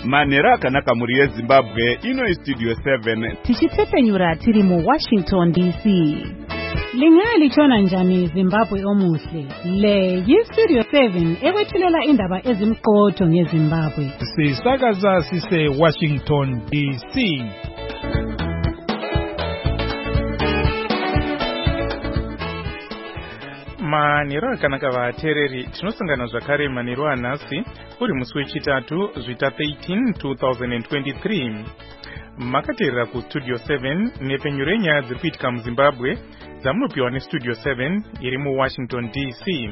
Manera akanaka muri yeZimbabwe ino Studio 7 tichitsepenyura tiri mu Washington DC. Lingali chona njani Zimbabwe omuhle. Le yi-Studio 7 ekwethulela indaba ezimqotho ngeZimbabwe. Sisakaza sise Washington DC. Maniro akanaka vatereri tinosangana zvakare maniro anhasi uri musi wechitatu zvita 13 2023. Makateerera kuStudio 7 nepenyu renyaya dziri kuitika muZimbabwe dzamunopiwa neStudio 7 iri muWashington DC.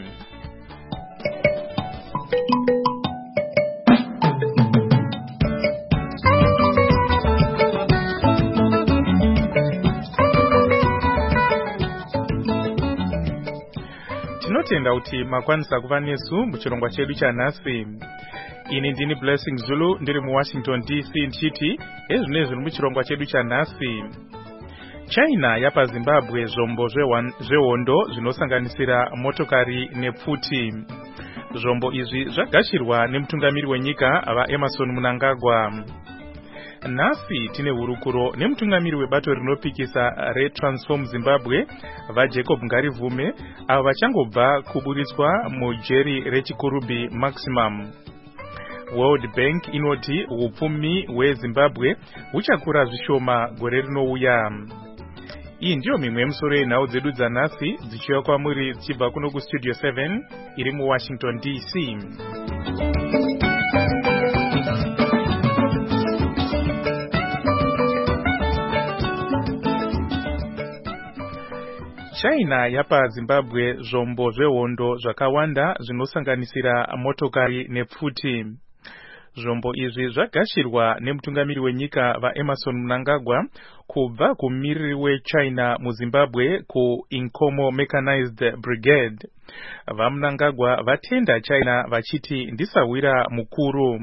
Tinotenda kuti makwanisa kuva nesu muchirongwa chedu chanhasi. Ini ndini Blessing Zulu ndiri muWashington DC ndichiti ezvinezvi zviri muchirongwa chedu chanhasi. China yapa Zimbabwe zvombo zvehondo zvinosanganisira motokari nepfuti. Zvombo izvi zvagashirwa nemutungamiri wenyika vaEmmerson Mnangagwa. Nhasi tine hurukuro nemutungamiri webato rinopikisa reTransform Zimbabwe vaJacob Ngarivume avo vachangobva kuburitswa mujeri reChikurubi Maximum. World Bank inoti hupfumi hweZimbabwe huchakura zvishoma gore rinouya. Iyi ndiyo mimwe yemusoro yenhau dzedu dzanhasi dzichiuya kwamuri dzichibva kuno kuStudio 7 iri muWashington DC. China yapa Zimbabwe zvombo zvehondo zvakawanda zvinosanganisira motokari nepfuti. Zvombo izvi zvagashirwa nemutungamiri wenyika vaEmmerson Mnangagwa kubva kumiriri weChina muZimbabwe kuIncomo Mechanized Brigade. VaMnangagwa vatenda China vachiti ndisawira mukuru.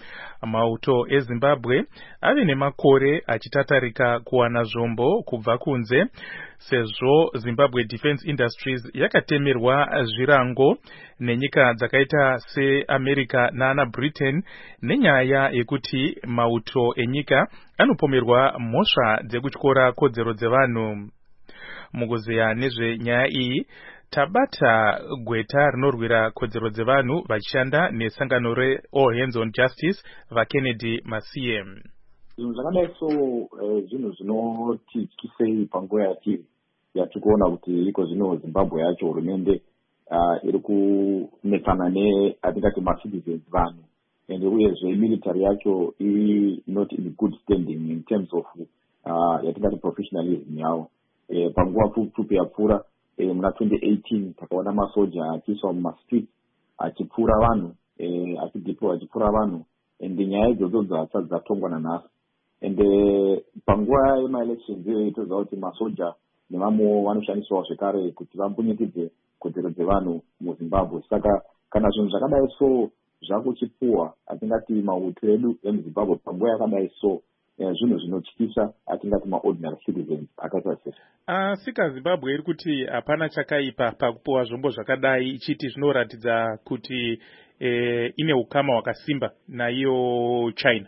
Mauto eZimbabwe ave nemakore achitatarika kuwana zvombo kubva kunze sezvo Zimbabwe Defense Industries yakatemerwa zvirango nenyika dzakaita seAmerica nana Britain nenyaya yekuti mauto enyika anopomerwa mhosva dzekutyora kodzero dzevanhu. Mukuzeya nezvenyaya iyi tabata gweta rinorwira kodzero dzevanhu vachishanda nesangano reAll Hands on Justice vaKennedy Masiye. Zvinhu zvakadai zvinhu zvinotityisei panguva yatikuona kuti iko zvino Zimbabwe yacho hurumende iri kunetsana atingati macitizens vanhu and uyezve military yacho iri not in good standing in terms of yatingati professionalism yavo. Panguva pfupi yapfuura muna 2018 takaona masoja achiiswa mumastreet achipfura vanhu achideploy achipfura vanhu and nyaya idzodzo dzasati dzatongwa nanhasi and panguva yemaelections toziva kuti masoja nevamwewo vanoshandiswawo zvekare kuti vambunyikidze kodzero dzevanhu muZimbabwe. Saka kana zvinhu zvakadai zvakuchipuwa atingati mauto edu emuZimbabwe panguva yakadai zvinhu zvinotyisa atingati maordinary citizens akaita sei. Sika Zimbabwe iri kuti hapana chakaipa pakupuwa zvombo zvakadai ichiti zvinoratidza kuti ine ukama hwakasimba naiyo China.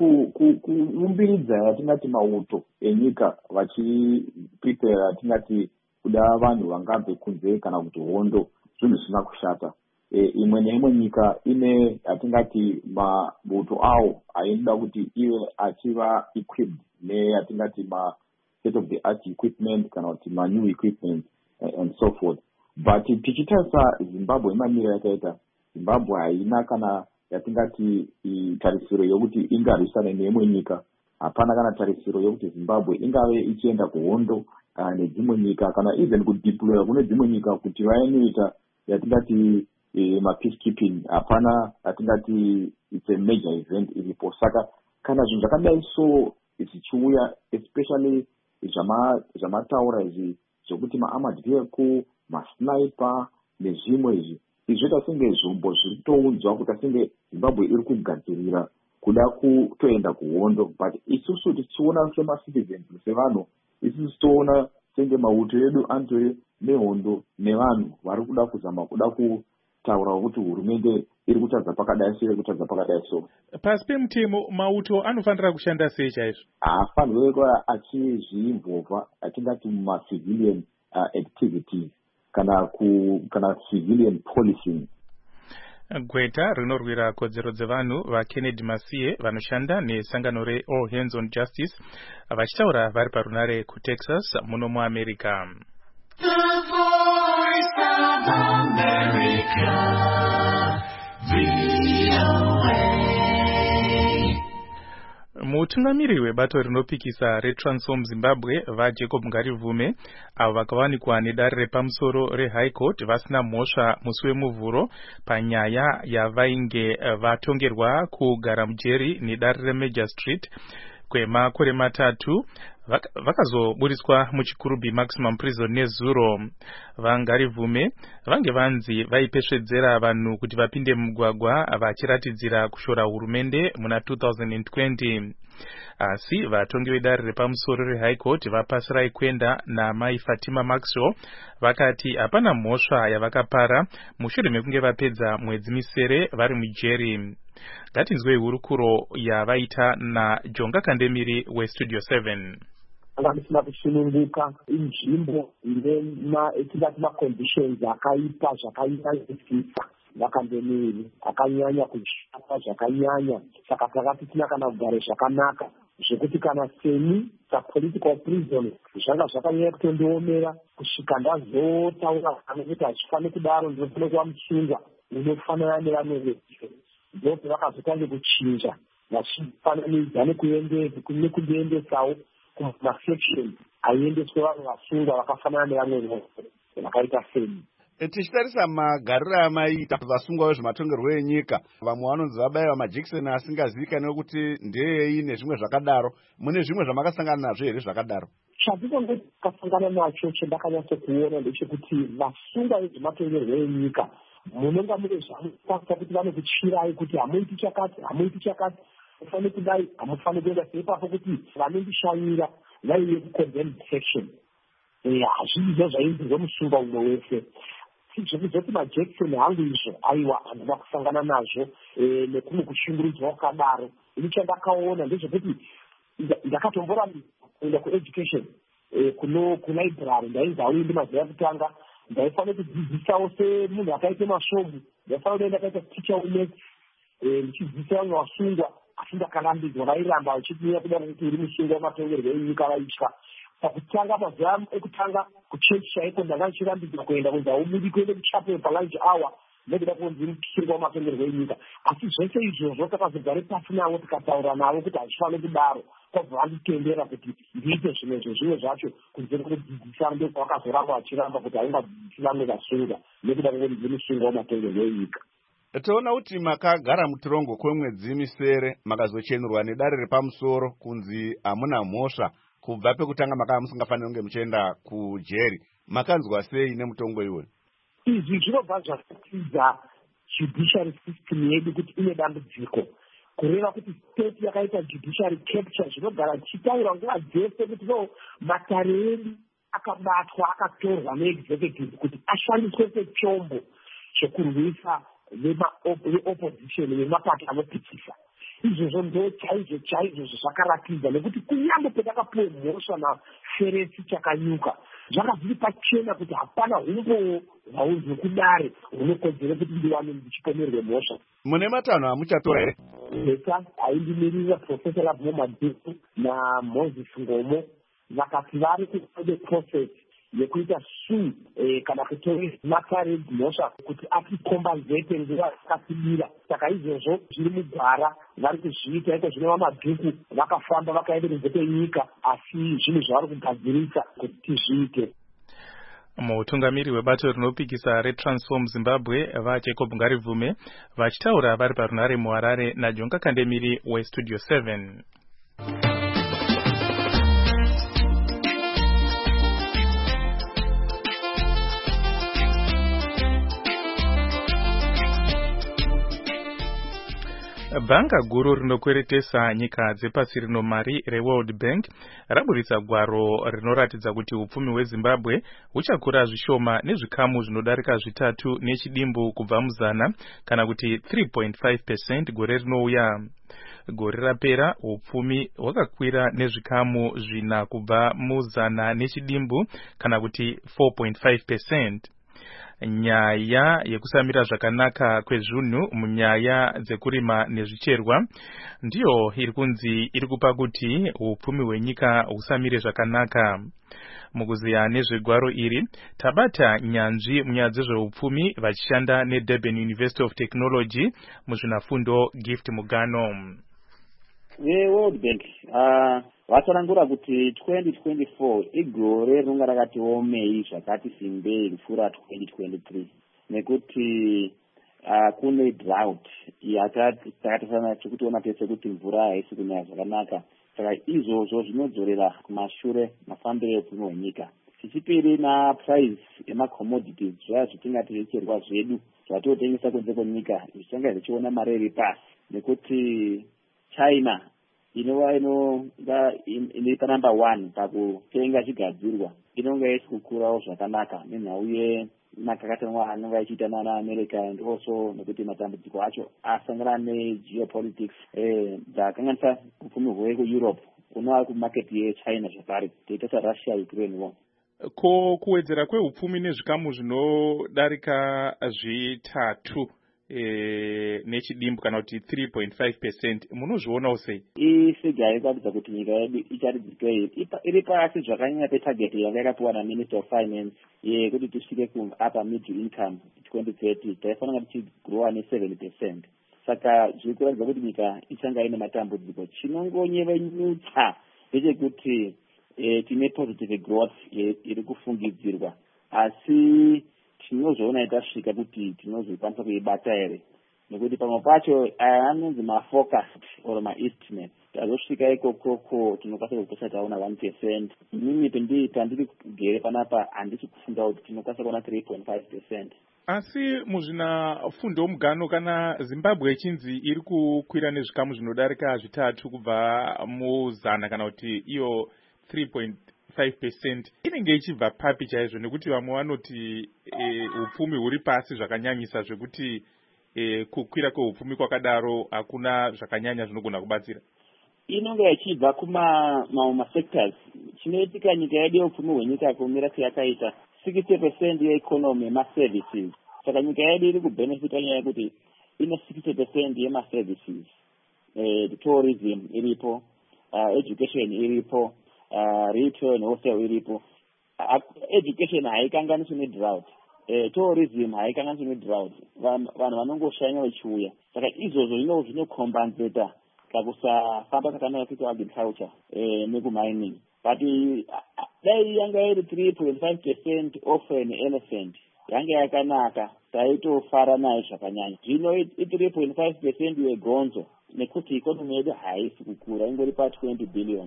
Kuumbiridza atingati mauto enyika vachiprepare atingati kuda vanhu vangabve kunze kana kuti hondo zvinhu zvisina kushata. Imwe neimwe nyika ine atingati mauto awo ainoda kuti ive achiva equipped neatingati state of the art equipment kana kuti new equipment and so forth. But tichitarisa Zimbabwe imamira yakaita, Zimbabwe haina kana yatingati tarisiro yokuti ingarwisana neimwe nyika. Hapana kana tarisiro yokuti Zimbabwe ingave ichienda kuhondo nedzimwe nyika kana even kudeploya kune dzimwe nyika kuti vainoita yatingati peacekeeping. Hapana atingati it's a major event iripo. Saka kana zvinhu zvakadai zvichiuya especially zvamataura izvi zvokuti maarmored vehicle masniper nezvimwe izvi zvoita senge zvombo zviri kutoudzwa kuti asenge Zimbabwe iri kugadzirira kuda kutoenda kuhondo. But isusu tichiona semacitizens sevanhu isusu toona senge mauto edu antori nehondo nevanhu vari kuda kuzama kuda taura kuti hurumende iri kutadza pakadai so iri kutadza pakadai so. Pasi pemutemo mauto anofanira kushanda sei chaizvo? Haafanirwi kuva achizviinvolva atingati mumacivilian activities kana civilian policing. Gweta rinorwira kodzero dzevanhu vaKennedy Masiye vanoshanda nesangano reAll Hands on Justice vachitaura vari parunare kuTexas muno muAmerica. The Voice of America, VOA. Mutungamiri webato rinopikisa reTransform Zimbabwe vaJacob Ngarivume avo vakawanikwa nedare repamusoro reHigh Court vasina mhosva musi wemuvhuro panyaya yavainge vatongerwa kugara mujeri nedare reMajor Street kwemakore matatu vakazoburiswa muchikurubhi maximum prison nezuro. VaNgarivume vange vanzi vaipesvedzera vanhu kuti vapinde mugwagwa vachiratidzira kushora hurumende muna 2020. Asi vatongi vedare repamusoro reHigh Court vapasirai kwenda naMai Fatima Maxwell vakati hapana mhosva yavakapara mushure mekunge vapedza mwedzi misere vari mujeri. Ngatinzwei hurukuro yavaita naJonga Kandemiri weStudio 7. Vanisina kusununguka inzvimbo ine etingati maconditions akaipa zvakanyanyisisa. Vakandemiri akanyanya kushata zvakanyanya, saka takati tina kana kugare zvakanaka zvekuti kana semi sapolitical prison zvanga zvakanyanya kutondiomera kusvika ndazotaura kuti hachifaniri kudaro, ndinofanira kuva musungwa unofanana nevamwe vese. Ndokuti vakazotange kuchinja vachifananidza nekundiendesawo kumasection aiendeswe vanhu vasungwa vakafanana nevamwe vose vakaita semi. Tichitarisa magariro amaita vasungwa vezvematongerwo enyika, vamwe vanonzi vabayiwa majekiseni asingazivikanwi kuti ndeyei nezvimwe zvakadaro. Mune zvimwe zvamakasangana nazvo here zvakadaro? Chandinenge ndakasangana nacho chandakanyatsokuona ndechekuti vasungwa vezvematongerwo enyika munonga mune zvamunofanira kuti vanokuchirai kuti hamuiti chakati, hamufaniri kudai, hamufaniri kuenda seipapo kuti vanondishanyira vaiye kucondemn section. Hazvizvo zvainzirwa musungwa umwe wese. Zvekuzoti majekiseni hangu izvo aiwa handina kusangana nazvo nekumwe kushungurudzwa kwakadaro. Ini chandakaona ndezvekuti ndakatomborambira kuenda kueducation kulibrary, ndainzi hauendi mazuva ekutanga, ndaifanira kudzidzisawo semunhu akaite masvomu, ndaifanira kuenda akaita ticha unet ndichidzidzisa vamwe vasungwa, asi ndakarambidzwa. Vairamba vachitinya kuda kuti uri musungwa wematongerwo enyika vaitya. Pakutanga mazuva ekutanga kuchechi chaiko ndanga ndichirambidzwa kuenda kunzi haubudi kuende kuchapel palunch hour nekuda kunzi musungwa wematongerwo enyika. Asi zvese izvozvo takazogare pasi navo tikataura navo kuti hazvifaniri kudaro, kwabva vanditendera kuti ndiite zvimwe zvacho kunze kwekudzidzisa. Ndokwavakazoramba vachiramba kuti haungadzidzisi vamwe vasungwa nekuda kwekuti ndiri musungwa wematongerwo enyika. Toona kuti makagara mutorongo kwemwedzi misere makazochenurwa nedare repamusoro kunzi hamuna mhosva. Kubva pekutanga makanga musingafaniri kunge muchienda kujeri. Makanzwa sei nemutongo iwe? Izvi zvinobva zvakatidza judiciary system yedu kuti ine dambudziko. Kureva kuti state yakaita judiciary capture zvinogara chichitaura nguva dzese kuti no matare edu akabatwa akatorwa neexecutive kuti ashandiswe sechombo chekurwisa veopposition vemapato anopikisa. Izvozvo ndo chaizvo zvakaratidza nekuti kunyange petakapiwe mhosva naferesi chakanyuka zvakazviri pachena kuti hapana humbowo hwaunzwe kudare hunokodzere kuti ndiwane ndichipomerwe mhosva. Mune matanho amuchatora here? Zeta aindimirira Professor Lavmo Madhuku naMoses Ngomo vakati vari kude process yekuita suu kana kutora matare mhosva kuti atikombazete nguva yakasibira. Saka izvozvo zviri mugwara vari kuzviita. Iko zvino vaMadhuku vakafamba vakaenda kunze kwenyika, asi zvinhu zvavari kugadzirisa kuti tizviite. Mutungamiri webato rinopikisa reTransform Zimbabwe vaJacob Ngarivume vachitaura vari parunare muHarare naJonga Kandemiri weStudio 7. Bhanga guru rinokweretesa nyika dzepasi rino mari reWorld Bank raburitsa gwaro rinoratidza kuti upfumi hweZimbabwe huchakura zvishoma nezvikamu zvinodarika 3 nechidimbu kubva muzana kana kuti 3.5% gore rinouya. Gore rapera upfumi hwakakwira nezvikamu 4 kubva muzana nechidimbu kana kuti 4.5%. Nyaya yekusamira zvakanaka kwezvinhu munyaya dzekurima nezvicherwa ndiyo iri kupa kuti upfumi hwenyika husamire zvakanaka. Mukuziya nezvegwaro iri tabata nyanzvi munyaya dzezveupfumi vachishanda neDurban University of Technology muzvinafundo Gift Mugano. World Bank vatarangura kuti 2024 igore rinonga rakati omei zvakati simbei kupfuura 2023 nekuti kune drought yakatasana chekutiona tese kuti mvura haisi kunaya zvakanaka. Saka izvozvo zvinodzorera kumashure mafambiro eupfumi hwenyika. Chechipiri price yemacommodities zvaya zvitingati zvicherwa zvedu zvatotengesa kunze kwenyika zvichanga zvichiona mari iri pasi nekuti China inova iri panumber 1 pakutenga chigadzirwa inonga isi kukurawo zvakanaka nenhau yemakakatanwa anonga achiita nana America and also nekuti matambudziko acho asangana negeopolitics dzakanganisa upfumi hwekuEurope unova kumarket yeChina zvakare toita saRussia Ukraine war. Ko kuwedzera kweupfumi nezvikamu zvinodarika 3 nechidimbu kana kuti 3.5% munozvionawo sei? Ifigure ikuratidza kuti nyika yedu iri pasi zvakanyanya petarget yanga yakapiwa naMinister of Finance yekuti tisvike kuupper middle income 2030 taifanira tichigrowa ne7%. Saka zviri kuratidza kuti nyika ichanga ine matambudziko. Chinongonyevenyutsa ndechekuti tine positive growth iri kufungidzirwa asi tinozoona itasvika kuti tinozokwanisa kuibata here nekuti pamwe pacho anonzi mafocused or maestimate tazosvika ikokoko tinokwanisa kukosa taona 1%. Inini pandiri kugere panapa handisi kufunga kuti tinokwanisa kuona 3.5%. Asi muzvinafundo mugano kana Zimbabwe ichinzi iri kukwira nezvikamu zvinodarika 3 kubva muzana kana kuti iyo 3.5% inenge ichibva papi chaizvo nekuti vamwe vanoti upfumi huri pasi zvakanyanyisa zvekuti kukwira kweupfumi kwakadaro hakuna zvakanyanya zvinogona kubatsira. Inonga ichibva sectors chinoitika nyika yedu yeupfumi hwenyika kumira seyakaita 60% yeeconomy yemaservices. Saka nyika yedu iri kubenefita nyaya yekuti ine 60% yemaservices. Tourism iripo, education iripo, retail and wholesale iripo. Education haikanganiswi nedrought. Tourism haikanganiswi nedrought. Vanhu vanongoshanya vachiuya. Saka izvozvo zvinokombenzeta kakusafamba zvakanaka kuita agriculture nekumining. But dai yanga iri 3.5% off an elephant yanga yakanaka taitofara nayo zvakanyanya. Zvino 3.5% yegonzo nekuti ikonomi yedu haisi kukura ingori pa 20 billion.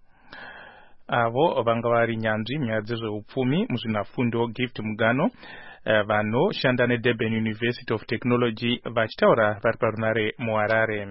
Avo vanga vari nyanzvi munyaya dzezveupfumi muzvinafundo Gift Mugano vanoshanda neDurban University of Technology vachitaura vari parunare muHarare.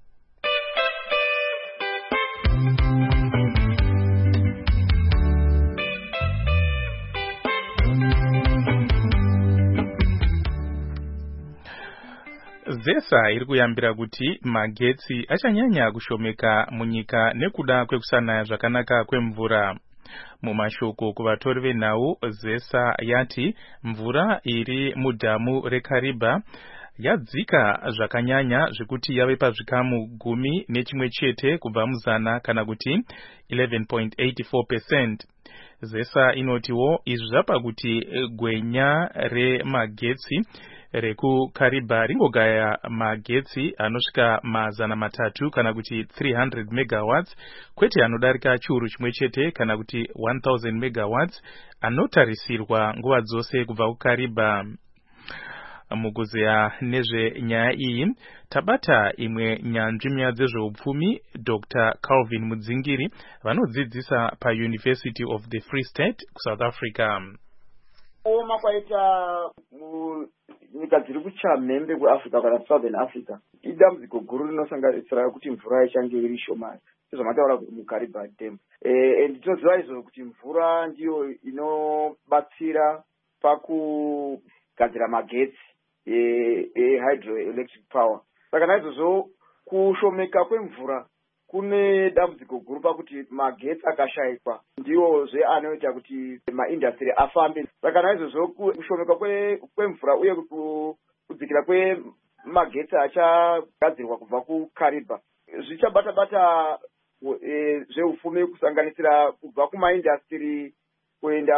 ZESA iri kuyambira kuti magetsi achanyanya kushomeka munyika nekuda kwekusanaya zvakanaka kwemvura. Mumashoko kuvatori venhau, ZESA yati mvura iri mudhamu reKariba yadzika zvakanyanya zvekuti yave pazvikamu 11 kubva muzana kana kuti 11.84%. ZESA inotiwo izvi zvapa kuti gwenya remagetsi rekuKariba ringogaya magetsi anosvika 300 kana kuti 300 megawatts kwete anodarika chiuru chimwe chete kana kuti 1000 megawatts anotarisirwa nguva dzose kubva kuKariba. Mukuziya nezvenyaya iyi tabata imwe nyanzvi munyaya dzezveupfumi Dr. Calvin Mudzingiri vanodzidzisa paUniversity of the Free State kuSouth Africa. Oma kwaita nyika dziri kuchamhembe kuafrica kana southern africa idambudziko guru rinosanganisira kuti mvura ichange iri shomani sezvamataura muCaribbean Dam. And tinoziva izvo kuti mvura ndiyo inobatsira pakugadzira magetsi hydroelectric power. Saka naizvozvo kushomeka kwemvura kune dambudziko guru pakuti magetsi akashayikwa ndiwozve anoita kuti maindastry afambe. Saka naizvozvo kushomeka kwemvura uye kudzikira kwemagetsi achagadzirwa kubva kuCaribbean zvichabata zveupfumi kusanganisira kubva kumaindastry kuenda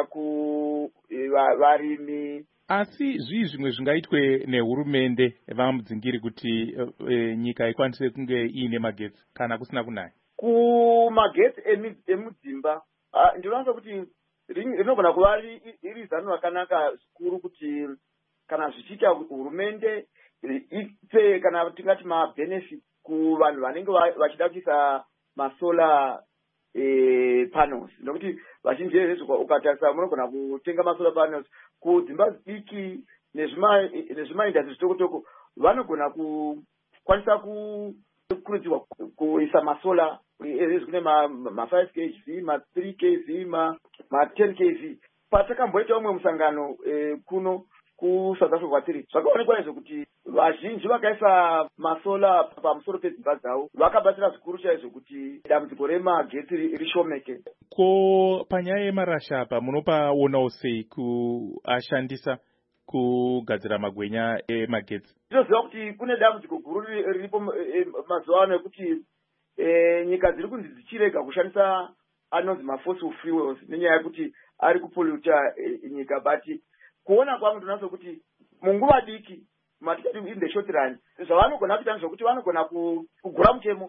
kuvarimi. Asi zvimwe zvingaitwe nehurumende vamudzingiri kuti nyika ikwanise kunge iine magetsi kana kusina kunaya? Kumagetsi emudzimba ndinowanza kuti rinogona kuva iri zano rakanaka zvikuru kuti kana zvichiita hurumende ipe kana tingati mabenefit kuvanhu vanenge vachida kuisa masolar panels. Nokuti vazhinji vezvo ukatarisa munogona kutenga masolar panels kudzimba diki nezvimaindastry zvitoko vanogona kukwanisa kukurudzirwa kuisa masolar kune ma5 kV, ma3 kV, ma10 kV. Patakamboita umwe musangano kuno kuSouth Africa kwatiri zvakaonekwa izvo kuti vazhinji vakaisa masola pamusoro pedzimba dzavo vakabatsira zvikuru chaizvo kuti dambudziko remagetsi rishomeke. Ko panyaya yemarasha apa munopaonawo sei kuashandisa kugadzira magwenya emagetsi? Tinoziva kuti kune dambudziko guru riripo mazuva ano ekuti nyika dziri kunzi dzichirega kushandisa anonzi mafossil fuels nenyaya yekuti ari kupolluta nyika. But kuona kwangu ndinonaso kuti munguva diki matikati in the short run zvavanogona kuita zvokuti vanogona kugura mutemo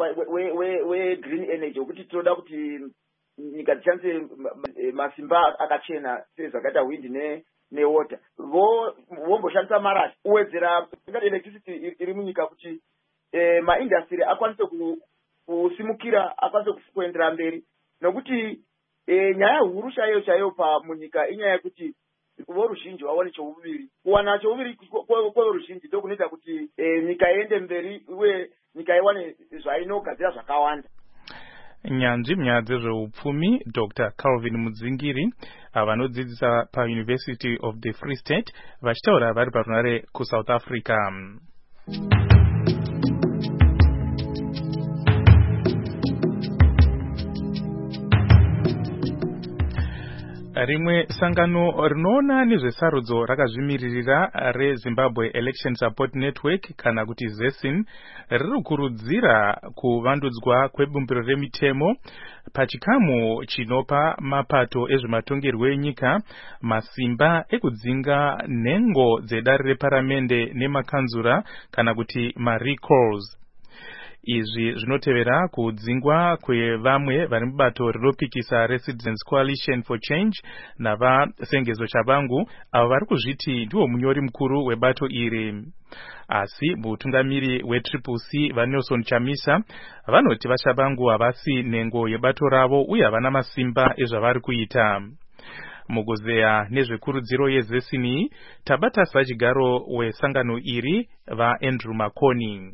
we-green energy wekuti tinoda kuti nyika dzishandise masimba akachena sezvakaita wind newater. Vomboshandisa marasha uwedzera ingati electricity iri munyika kuti maindastry akwanise kusimukira, akwanise kuendera mberi. Nokuti nyaya huru chaiyo pamunyika inyaya yekuti voruzhinji vawane chouviri. Kuwana chouviri kwevoruzhinji ndiko kunoita kuti nyika iende mberi uye nyika iwane zvainogadzira zvakawanda. Nyanzvi munyaya dzezveupfumi Dr. Calvin Mudzingiri vanodzidzisa paUniversity of the Free State vachitaura vari parunare kuSouth Africa. Rimwe sangano rinoona nezvesarudzo rakazvimiririra reZimbabwe Election Support Network kana kuti ZESIN riri kukurudzira kuvandudzwa kwebumbiro remitemo pachikamu chinopa mapato ezvematongerwo enyika masimba ekudzinga nhengo dzedare reparamende nemakanzura kana kuti marecalls. Izvi zvinotevera kudzingwa kwevamwe vari mubato rinopikisa reCitizens Coalition for Change navasengezo Chabangu avo vari kuzviti ndiwo munyori mukuru webato iri. Asi mutungamiri weTCC vaNelson Chamisa vanoti vaChabangu havasi nhengo yebato ravo uye havana masimba ezvavari kuita. Mugozeya nezvekurudziro yeZESIN tabata sachigaro wesangano iri vaAndrew Makoni.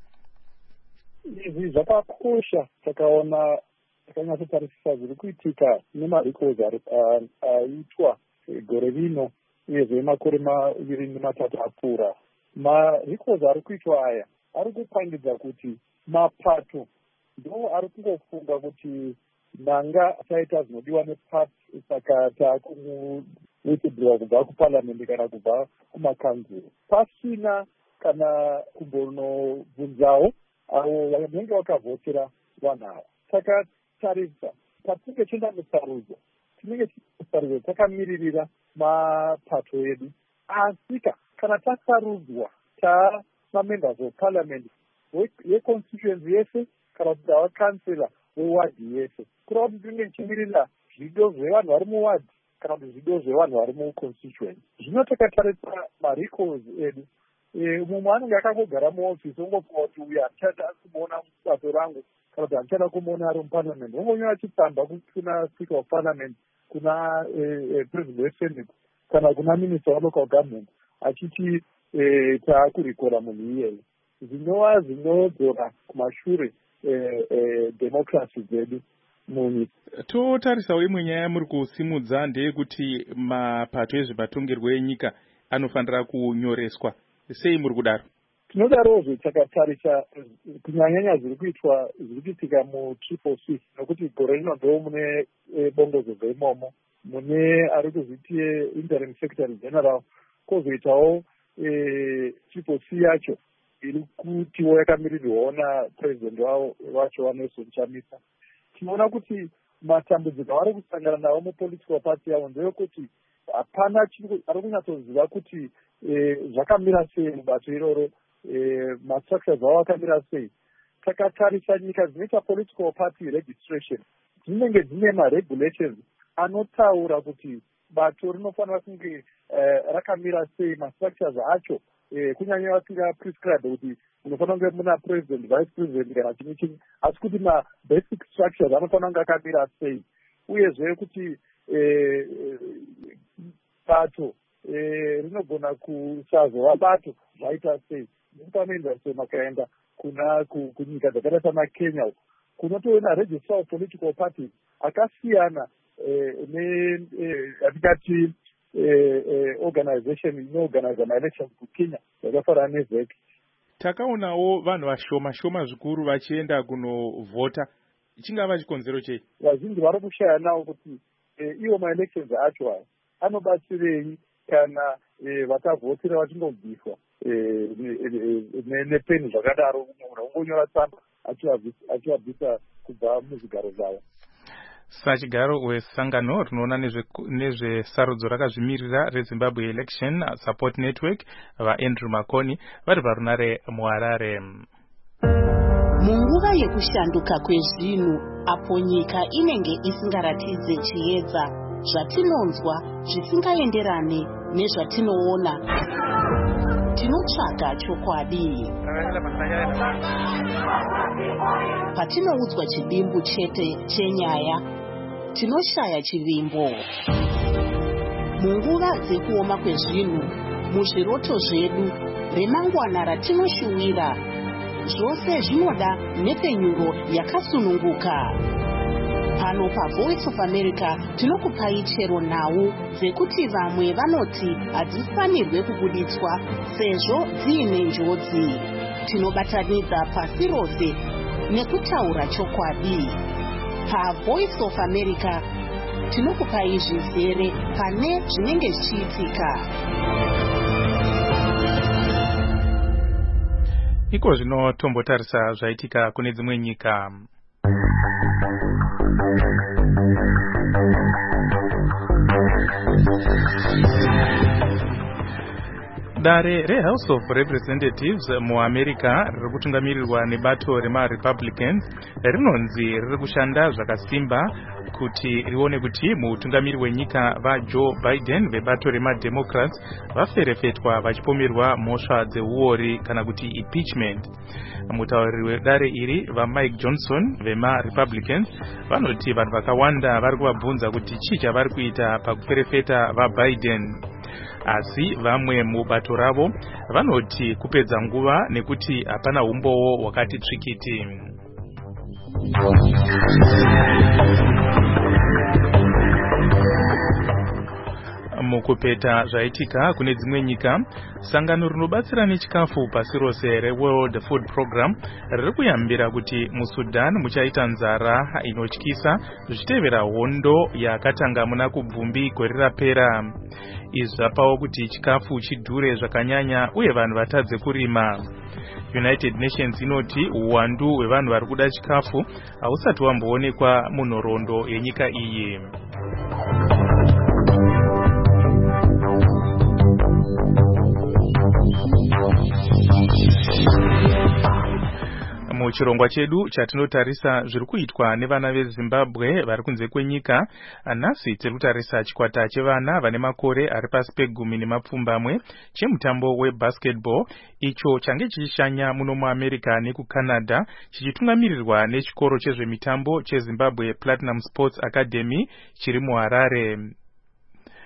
Izvi zvakakosha takaona takanyatsotarisisa zviri kuitika nemarecords aitwa gore rino uyezve makore 23 apfuura. Marecords ari kuitwa aya ari kupangidza kuti mapato ndo ari kungofunga kuti nanga achaita zvinodiwa neparty saka takuwithdraw kubva kuparliament kana kubva kumakanzuro pasina kana kumbonobvunzawo avo vanenge vakavhotera vanhu ava. Saka tarisa patinenge tienda musarudzo takamiririra mapato edu, asika kana tasarudzwa tamamembers of parliament yeconstituency yese kana kuti avakansela wewadhi yese kureva kuti tinenge tichimirira zvido zvevanhu vari muwadhi kana kuti zvido zvevanhu vari muconstituency. Zvino takatarisa marecords edu mumwe anenge akangogara muofisi ongofunga kuti uyu hatichada kumuona mubato rangu kana kuti hatichada kumuona ari muparliament, ongonyora achitsamba kuna speaker of parliament, kuna president wesenate kana kuna minister welocal government achiti taakurikora munhu iyeye zvinova zvinodzora kumashure democracy dzedu munyika. Totarisawo imwe nyaya muri kusimudza ndeyekuti mapato ezvematongerwo enyika anofanira kunyoreswa. Sei muri kudaro? Tinodarozve takatarisa kunyanyanya zviri kuitika mu-CCC nokuti gore rino ndo mune bongozozo imomo mune ari kuzviti interim secretary general kwozoitawo CCC yacho iri kutiwo yakamirirwawo napresident wacho waNelson Chamisa. Tinoona kuti matambudziko avari kusangana nawo mupolitical party yavo ndeyekuti hapana ari kunyatsoziva kuti zvakamira sei mubato iroro, mastructures avo akamira sei. Takatarisa nyika dzinoita political party registration dzinenge dzine maregulations anotaura kuti bato rinofanira kunge rakamira sei, mastructures acho kunyanya vasinga prescribe kuti munofanira kunge muna president, vice president kana chimwe chimwe, asi kuti mabasic structures anofanira kunge akamira sei, uyezve kuti bato rinogona kusazova bato zvaita sei. Panoenda sei makaenda kunyika dzakaita samaKenya kunotoona register of political parties akasiyana atingati organization inoorganiza maelections kuKenya yakafanana neZEC. Takaonawo vanhu vashoma zvikuru vachienda kunovhota. Chingava chikonzero chei? Vazhinji vari kushaya nawo kuti iwo maelections acho aya anobatsirei kana vatavhotera vachingobviswa nepeni zvakadaro, munhu ungonyora tsamba achivabvisa kubva muzvigaro zvavo. Sachigaro wesangano rinoona nezvesarudzo rakazvimirira reZimbabwe Election Support Network vaAndrew Makoni vari parunare muHarare. Munguva yekushanduka kwezvinhu apo nyika inenge isingaratidze chiedza, zvatinonzwa zvisingaenderane nezvatinoona, tinotsvaga chokwadi. Patinoudzwa chidimbu chete chenyaya, tinoshaya chivimbo. Munguva dzekuoma kwezvinhu, muzviroto zvedu, remangwana ratinoshuwira, zvose zvinoda nhepfenyuro yakasununguka. Pano paVoice of America tinokupai chero nhau dzekuti vamwe vanoti hadzifanirwe kubuditswa sezvo dziine njodzi. Tinobatanidza pasi rose nekutaura chokwadi. PaVoice of America tinokupai zvizere pane zvinenge zvichiitika. Iko zvino tombotarisa zvaitika kune dzimwe nyika. Dare reHouse of Representatives muAmerica riri kutungamirirwa nebato remaRepublicans rinonzi riri kushanda zvakasimba kuti rione kuti mutungamiri wenyika vaJoe Biden vebato remademocrats vaferefetwa vachipomerwa mhosva dzeuori kana kuti impeachment. Mutauriri wedare iri vaMike Johnson vemaRepublicans vanoti vanhu vakawanda vari kuvabvunza kuti chii chavari kuita pakuferefeta vaBiden. Asi vamwe mubato ravo vanoti kupedza nguva nekuti hapana umbowo wakati tsvikiti. Mukupeta zvaitika kune dzimwe nyika, sangano rinobatsira nechikafu pasi rose reWorld Food Program riri kuyambira kuti muSudan muchaita nzara inotyisa zvichitevera hondo yakatanga muna kubvumbi gore rapera. Izvi zvapawo kuti chikafu chidhure zvakanyanya uye vanhu vatadze kurima. United Nations inoti uwandu hwevanhu vari kuda chikafu hausati wamboonekwa munhoroondo yenyika iyi. Muchirongwa chedu chatinotarisa zviri kuitwa nevana veZimbabwe vari kunze kwenyika, nhasi tiri kutarisa chikwata chevana vane makore ari pasi pe10 chemutambo webasketball icho change chichishanya muno muAmerica nekuCanada chichitungamirirwa nechikoro chezvemitambo cheZimbabwe Platinum Sports Academy chiri muHarare.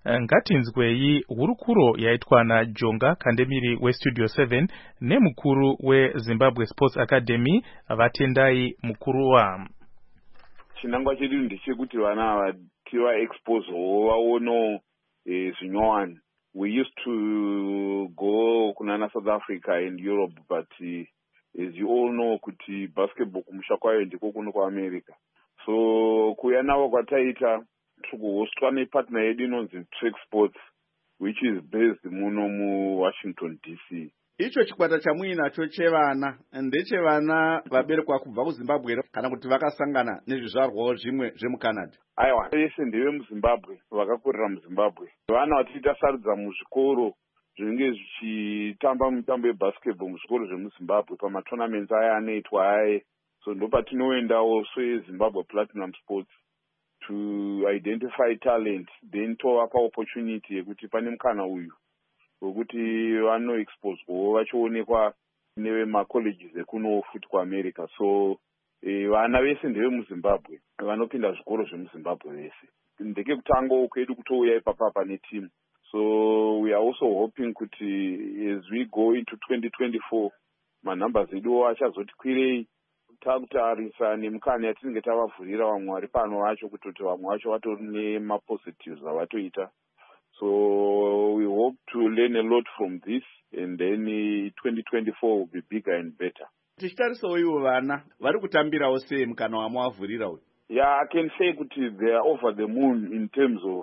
ngatinzwei hurukuro yaitwa naJonga Kandemiri weStudio 7 nemukuru weZimbabwe Sports Academy vatendai mukuru wa chinangwa chedu ndechekuti vana ava tiva expose vaono zvinyowani. We used to go kunana South Africa and Europe, but as you all know kuti basketball kumusha kwayo ndiko kuno kwaAmerica. So kuya navo kwataita tikuhostwa nepartner yedu inonzi Track Sports, which is based muno muWashington DC. Icho chikwata chamuinacho chevana ndechevana vaberekwa kubva kuZimbabwe kana kuti vakasangana nezvizvarwawo zvimwe zvemuCanada? Aiwa, vese ndeve muZimbabwe, vakakurira muZimbabwe. Vana vatiita sarudza muzvikoro zvinenge zvichitamba mitambo yebasketball muzvikoro zvemuZimbabwe pamatournaments aya anoitwa aye. So ndopatinoendawo seZimbabwe Platinum Sports to identify talent, then tovapa opportunity yekuti pane mukana uyu wekuti vanoexposewo vachionekwa nevemacolleges ekuno futi kuAmerica. So vana vese ndeve muZimbabwe vanopinda zvikoro zvemuZimbabwe vese. Ndekekutanga kwedu kutouya ipapapa neteam. So we are also hoping kuti as we go into 2024 manumbers edu achazoti kwirei, takutarisa nemukana yatinenge tavavhurira vamwe vari pano vacho kutoti vamwe vacho vatori nemapositives avatoita. So we hope to learn a lot from this, and then 2024 will be bigger and better. Tichitarisawo ivo vana vari kutambirawo sei mukana wamavhurira uyu? Yeah, I can say kuti they are over the moon in terms of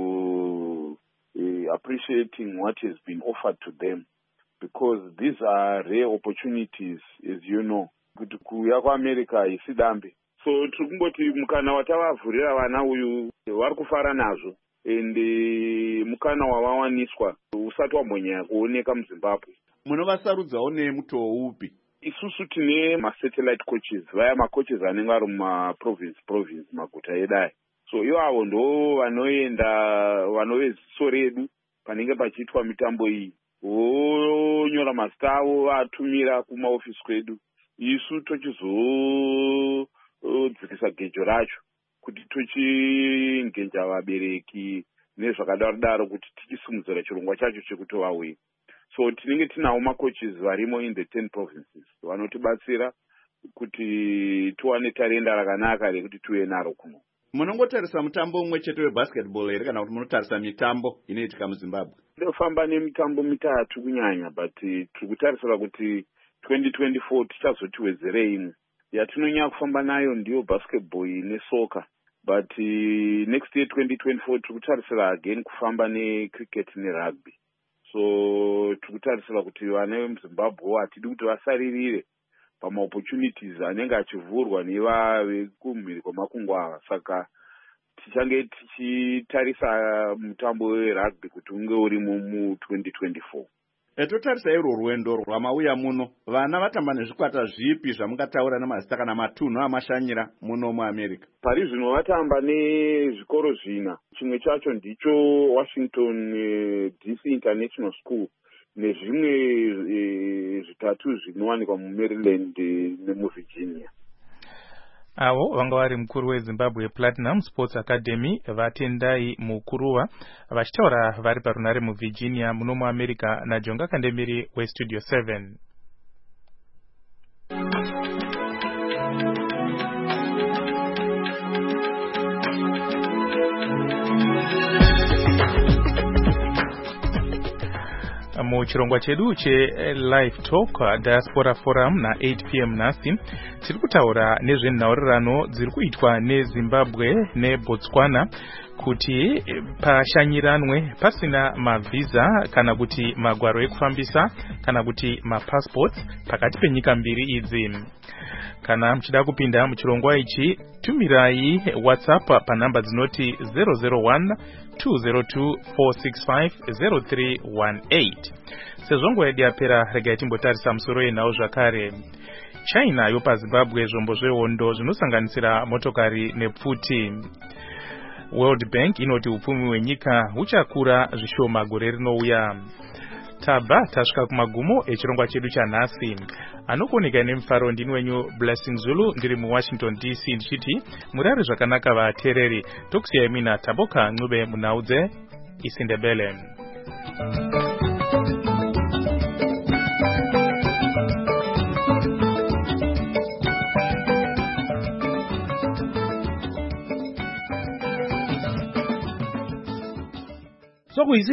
appreciating what has been offered to them, because these are rare opportunities, as you know. Kuti kuuya kuAmerica isidambe. So tiri kungoti mukana watavavhurira vana uyu vari kufara nazvo, and mukana wavawaniswa usati wambonyanya kuoneka muZimbabwe. Munovasarudzawo nemutoo upi? Isusu tine masatellite coaches, vaya macoaches anenge vari mumaprovince maguta edai. So ivavo ndo vanoenda vanoveziso redu panenge pachiitwa mitambo iyi, vonyora mazita avo vatumira kumaofisi kwedu. Isu tochizodzikisa gejo racho kuti tochingenja vabereki nezvakadaro kuti tichisimudzira chirongwa chacho chekuti vauye. So tinenge tinawo macoaches varimo in the 10 provinces vanotibatsira kuti tuwane tarenda rakanaka rekuti tuve naro kuno. Munongotarisa mutambo umwe chete webasketball here kana kuti munotarisa mitambo inoitika muZimbabwe? Ndofamba nemitambo mitatu kunyanya, but tiri kutarisira kuti 2024 tichazotiwedzerei imwe. Yatinonyanya kufamba nayo ndiyo basketball nesoka, but next year 2024 tiri kutarisira again kufamba necricket nerugby. So tiri kutarisira kuti vana vemuZimbabwe hatidi kuti vasaririre pamaopportunities anenge achivhurwa nevavekumhiri kwamakungwa ava. Saka tichange tichitarisa mutambo werugby kuti unge urimo mu2024. Totarisa iro rwendo rwamauya muno, vana vatamba nezvikwata zvipi zvamungataura namazita kana matunhu amashanyira muno muAmerica? Pari zvino vatamba nezvikoro zvina. Chimwe chacho ndicho Washington DC International School, nezvimwe zvitatu zvinowanikwa muMaryland nemuVirginia. Avo vanga vari mukuru weZimbabwe Platinum Sports Academy vatendai mukuruwa vachitaura vari parunare muVirginia muno muAmerica naJonga Kandemiri weStudio 7. Muchirongwa chedu che-Live Talk Diaspora Forum na 8 p.m. nasi tiri kutaura nezvenhaurirano dziri kuitwa neZimbabwe neBotswana kuti pashanyiranwe pasina mavisa kana kuti magwaro ekufambisa kana kuti mapassports pakati penyika mbiri idzi. Kana mchida kupinda muchirongwa ichi, tumirai WhatsApp panamba dzinoti 001-202-465-0318. Sezvongo yedu yapera, regai timbotarisa musoro yenhau zvakare. China yopa Zimbabwe zvombo zvehondo zvinosanganisira motokari nepfuti. World Bank inoti upfumi hwenyika huchakura zvishoma gore rinouya. Taba tasvika kumagumo echirongwa chedu chanhasi. Anokoneka nemufaro ndini wenyu Blessing Zulu, ndiri muWashington DC ndichiti murare zvakanaka vateereri. Tokusiyai mina Taboka Ncube munhau dze isiNdebele. So